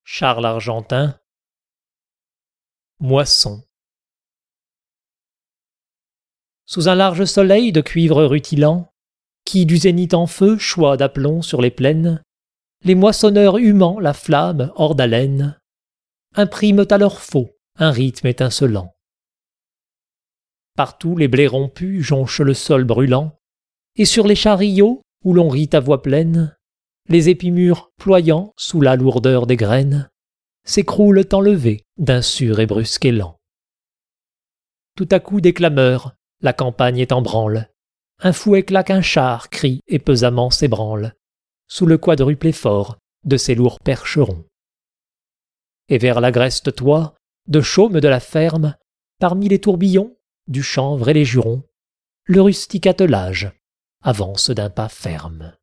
Charles Argentin. Moisson. Sous un large soleil de cuivre rutilant, qui du zénith en feu choix d'aplomb sur les plaines, les moissonneurs humant la flamme hors d'haleine impriment à leur faux un rythme étincelant. Partout les blés rompus jonchent le sol brûlant, et sur les chariots, où l'on rit à voix pleine, les épimures ployant sous la lourdeur des graines s'écroulent enlevés d'un sûr et brusque élan. Tout à coup des clameurs, la campagne est en branle, un fouet claque un char, crie et pesamment s'ébranle, sous le quadruple effort de ses lourds percherons. Et vers l'agreste toit, de chaume de la ferme, parmi les tourbillons, du chanvre et les jurons, le rustique attelage avance d'un pas ferme.